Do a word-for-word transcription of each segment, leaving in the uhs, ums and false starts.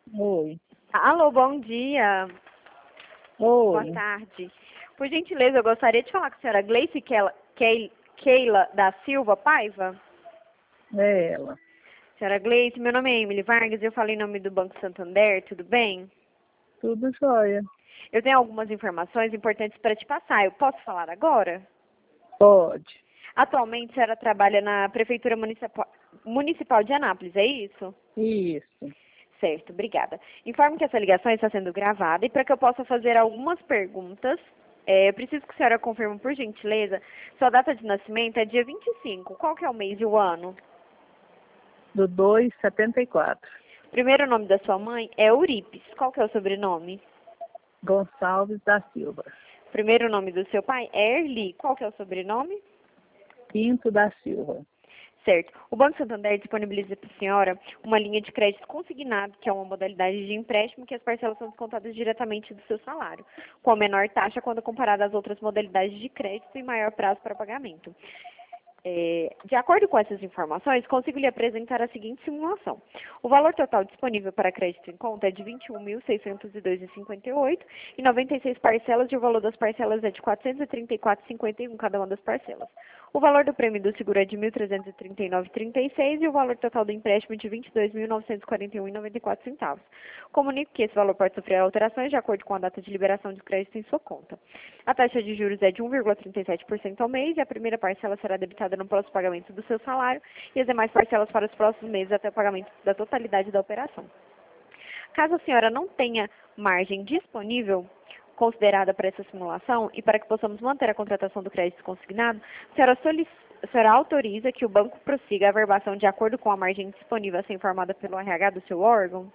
Oi. Alô, bom dia. Boa Oi. tarde. Por gentileza, eu gostaria de falar com a senhora Gleice Keila, Keil- Keila da Silva Paiva. É ela. Senhora Gleice, meu nome é Emily Vargas e eu falei em nome do Banco Santander, tudo bem? Tudo jóia. Eu tenho algumas informações importantes para te passar. Eu posso falar agora? Pode. Atualmente, a senhora trabalha na Prefeitura Municipal, Municipal de Anápolis, é isso? Isso. Certo, obrigada. Informo que essa ligação está sendo gravada e para que eu possa fazer algumas perguntas, é, eu preciso que a senhora confirme, por gentileza, sua data de nascimento é dia vinte e cinco. Qual que é o mês e o ano? Do dois setenta e quatro. Primeiro nome da sua mãe é Euripes. Qual que é o sobrenome? Gonçalves da Silva. Primeiro nome do seu pai é Erli. Qual que é o sobrenome? Pinto da Silva. Certo. O Banco Santander disponibiliza para a senhora uma linha de crédito consignado, que é uma modalidade de empréstimo que as parcelas são descontadas diretamente do seu salário, com a menor taxa quando comparada às outras modalidades de crédito e maior prazo para pagamento. É, de acordo com essas informações, consigo lhe apresentar a seguinte simulação. O valor total disponível para crédito em conta é de vinte e um mil, seiscentos e dois reais e cinquenta e oito centavos e noventa e seis parcelas, e o valor das parcelas é de quatrocentos e trinta e quatro reais e cinquenta e um centavos cada uma das parcelas. O valor do prêmio do seguro é de mil trezentos e trinta e nove reais e trinta e seis centavos e o valor total do empréstimo é de vinte e dois mil, novecentos e quarenta e um reais e noventa e quatro centavos. Comunico que esse valor pode sofrer alterações de acordo com a data de liberação de crédito em sua conta. A taxa de juros é de um vírgula trinta e sete por cento ao mês e a primeira parcela será debitada no próximo pagamento do seu salário e as demais parcelas para os próximos meses até o pagamento da totalidade da operação. Caso a senhora não tenha margem disponível considerada para essa simulação e para que possamos manter a contratação do crédito consignado, a senhora, solic... a senhora autoriza que o banco prossiga a averbação de acordo com a margem disponível a ser informada pelo R H do seu órgão?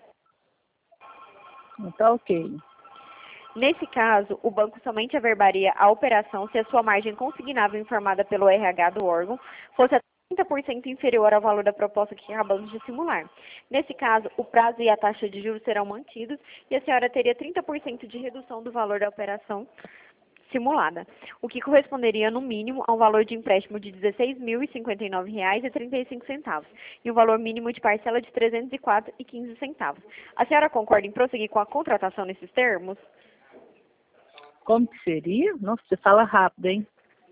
Então, ok. Nesse caso, o banco somente averbaria a operação se a sua margem consignável informada pelo R H do órgão fosse até trinta por cento inferior ao valor da proposta que acabamos de simular. Nesse caso, o prazo e a taxa de juros serão mantidos e a senhora teria trinta por cento de redução do valor da operação simulada, o que corresponderia, no mínimo, a um valor de empréstimo de dezesseis mil e cinquenta e nove reais e trinta e cinco centavos e um valor mínimo de parcela de trezentos e quatro reais e quinze centavos. A senhora concorda em prosseguir com a contratação nesses termos? Como que seria? Nossa, você fala rápido, hein?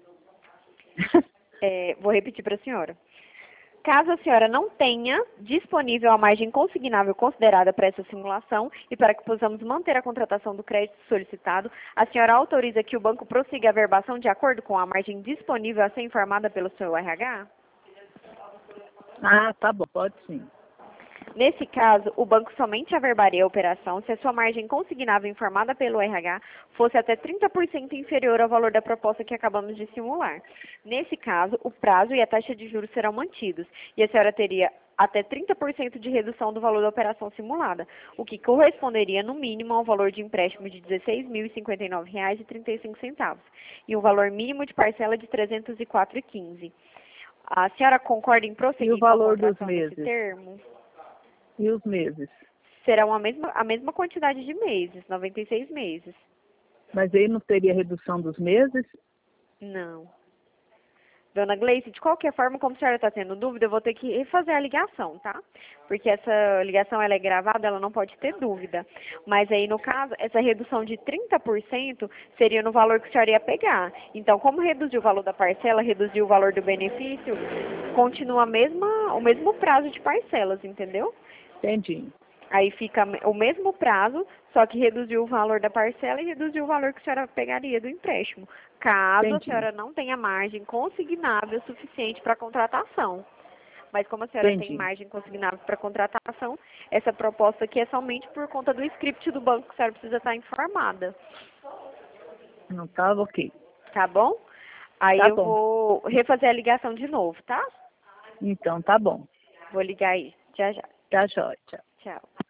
É, vou repetir para a senhora. Caso a senhora não tenha disponível a margem consignável considerada para essa simulação e para que possamos manter a contratação do crédito solicitado, a senhora autoriza que o banco prossiga a averbação de acordo com a margem disponível a ser informada pelo seu R H? Ah, tá bom, pode sim. Nesse caso, o banco somente averbaria a operação se a sua margem consignável informada pelo R H fosse até trinta por cento inferior ao valor da proposta que acabamos de simular. Nesse caso, o prazo e a taxa de juros serão mantidos e a senhora teria até trinta por cento de redução do valor da operação simulada, o que corresponderia, no mínimo, ao valor de empréstimo de dezesseis mil e cinquenta e nove reais e trinta e cinco centavos e um valor mínimo de parcela de trezentos e quatro reais e quinze centavos. A senhora concorda em prosseguir E o valor com a dos contratação nesse meses? termo? E os meses? Serão a mesma, a mesma quantidade de meses, noventa e seis meses. Mas aí não teria redução dos meses? Não. Dona Gleice, de qualquer forma, como a senhora está tendo dúvida, eu vou ter que refazer a ligação, tá? Porque essa ligação ela é gravada, ela não pode ter dúvida. Mas aí, no caso, essa redução de trinta por cento seria no valor que a senhora ia pegar. Então, como reduziu o valor da parcela, reduziu o valor do benefício, continua a mesma, o mesmo prazo de parcelas, entendeu? Entendi. Aí fica o mesmo prazo, só que reduziu o valor da parcela e reduziu o valor que a senhora pegaria do empréstimo, caso a Entendi. senhora não tenha margem consignável suficiente para contratação. Mas como a senhora tem Entendi. margem consignável para contratação, essa proposta aqui é somente por conta do script do banco que a senhora precisa estar informada. Não estava ok. Tá bom? Aí Tá eu bom. vou refazer a ligação de novo, tá? Então, tá bom. Vou ligar aí. Já, já. Tá jóia. Tchau. Tchau.